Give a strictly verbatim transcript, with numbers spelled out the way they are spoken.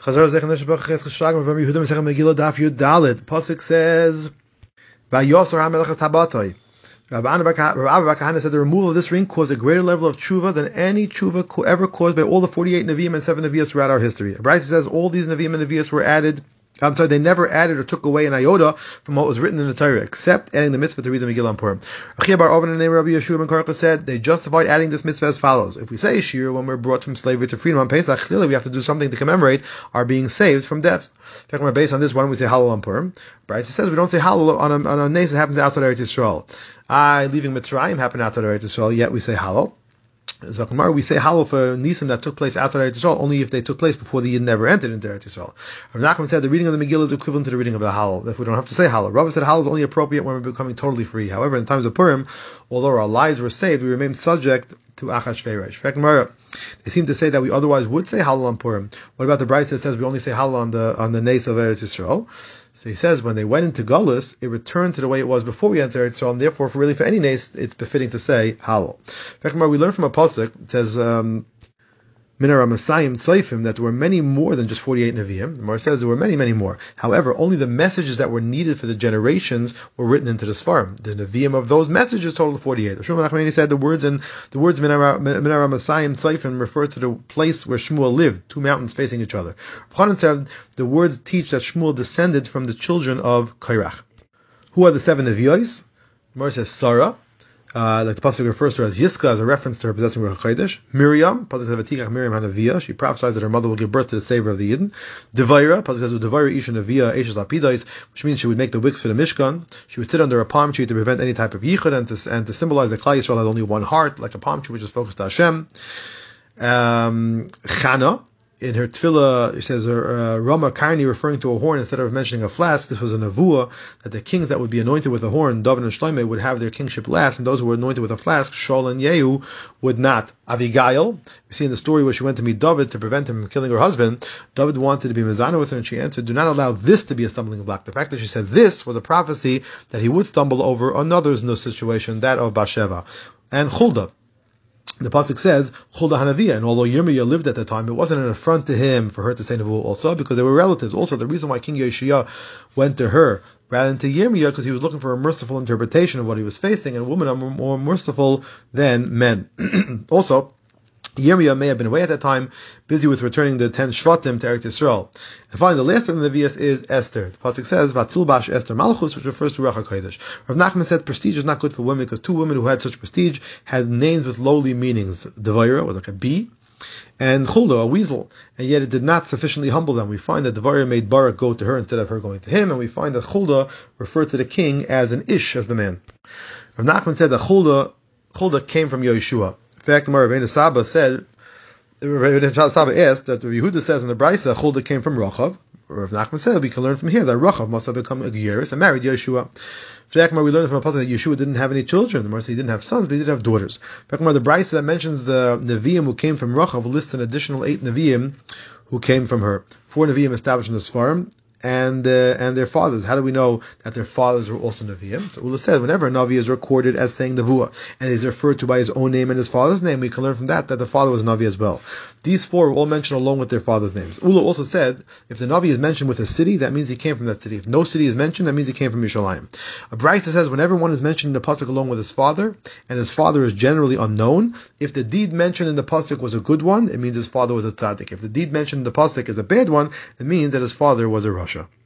Pasuk says, "Vayosar HaMelech Tabatoi." Rabbi Abba Bar Kahana said the removal of this ring caused a greater level of tshuva than any tshuva ever caused by all the forty-eight Nevi'im and seven Nevi'os throughout our history. Bryce says all these Nevi'im and Nevi'os were added. I'm sorry, they never added or took away an iota from what was written in the Torah, except adding the mitzvah to read the Megillah on Purim. Achia Bar Oven and Rabbi Yeshua ben Karka said they justified adding this mitzvah as follows: if we say Shir when we're brought from slavery to freedom on Pesach, clearly we have to do something to commemorate our being saved from death. In fact, based on this, why don't we say Hallel on Purim? Bryce says we don't say Hallel on a, on a nace that happens outside Eretz Yisrael. I leaving Mitzrayim happened outside Eretz Yisrael, yet we say Hallel. Zakamar, we say Hallel for Nisim that took place outside Eretz Yisrael only if they took place before the Yid never entered into Eretz Yisrael. Rav Nachman said the reading of the Megillah is equivalent to the reading of the Hallel. If we don't have to say Hallel. Rav said Hallel is only appropriate when we're becoming totally free. However, in times of Purim, although our lives were saved, we remain subject to Achash Veiresh. They seem to say that we otherwise would say Hallel on Purim. What about the Bryce that says we only say Hallel on the on the Nes of Eretz Yisrael? So he says when they went into Galus, it returned to the way it was before we entered Eretz Yisrael, and therefore, for really for any Nes, it's befitting to say Hallel. In fact, we learn from a pasuk. It says. Um, Minar Masayim Tzaifim, that there were many more than just forty-eight Nevi'im. The Gemara says there were many, many more. However, only the messages that were needed for the generations were written into the Sfarim. The Nevi'im of those messages totaled forty-eight. Shmuel Nachmani said the words in the words Minar Masayim Tzaifim refer to the place where Shmuel lived, two mountains facing each other. Chanan said the words teach that Shmuel descended from the children of Kairach. Who are the seven Nevi'os? The Gemara says Sarah. Uh, like the pasuk refers to her as Yiska as a reference to her possessing Ruach HaKodesh. Miriam, pasuk says Vatikach Miriam Hanaviyah, she prophesies that her mother will give birth to the savior of the Yidden. Devaira, pasuk says Devaira Isha Naviyah Eshes Lapidais, which means she would make the wicks for the Mishkan. She would sit under a palm tree to prevent any type of yichud and to, and to symbolize that Klal Yisrael had only one heart, like a palm tree which is focused to Hashem. Um, Chana, in her tefillah, it says uh, Rama Karni, referring to a horn instead of mentioning a flask. This was a nevuah that the kings that would be anointed with a horn, David and Shlomo, would have their kingship last, and those who were anointed with a flask, Shaul and Yehu, would not. Avigail, we see in the story where she went to meet David to prevent him from killing her husband. David wanted to be mezana with her, and she answered, "Do not allow this to be a stumbling block." The fact that she said this was a prophecy that he would stumble over another's no situation, that of Bathsheba. And Huldah. The pasuk says Huldah Hanaviyah, and although Yirmiyah lived at the time, it wasn't an affront to him for her to say Nevuah also, because they were relatives. Also, the reason why King Yoshiyah went to her rather than to Yirmiyah, because he was looking for a merciful interpretation of what he was facing, and women are more merciful than men. Also, Yirmiyah may have been away at that time, busy with returning the ten Shvatim to Eretz Yisrael. And finally, the last of the Nevi'os is Esther. The pasuk says, "Vatul bash Esther Malchus," which refers to Ruach HaKodesh. Rav Nachman said prestige is not good for women because two women who had such prestige had names with lowly meanings. Devaira was like a bee, and Huldah, a weasel, and yet it did not sufficiently humble them. We find that Devaira made Barak go to her instead of her going to him, and we find that Huldah referred to the king as an ish, as the man. Rav Nachman said that Huldah, Huldah came from Yeshua. In fact, Rabbeinu Saba said, Rabbeinu Saba asked that Yehuda says in the Brisa, Huldah came from Rachav. Rav Nachman said we can learn from here that Rachav must have become a Geras and married Yeshua. We learn from a passage that Yeshua didn't have any children. The he didn't have sons, but he did have daughters. The Brisa that mentions the Nevi'im who came from Rachav lists an additional eight Nevi'im who came from her. Four Nevi'im established in the Sfarim, and uh, and their fathers. How do we know that their fathers were also Nevi'im? So Ula said, whenever a Navi is recorded as saying Nevuah, and is referred to by his own name and his father's name, we can learn from that that the father was a Navi as well. These four are all mentioned along with their father's names. Ula also said, if the Navi is mentioned with a city, that means he came from that city. If no city is mentioned, that means he came from Yerushalayim. A Brisa says, whenever one is mentioned in the pasuk along with his father, and his father is generally unknown, if the deed mentioned in the pasuk was a good one, it means his father was a tzaddik. If the deed mentioned in the pasuk is a bad one, it means that his father was a rasha.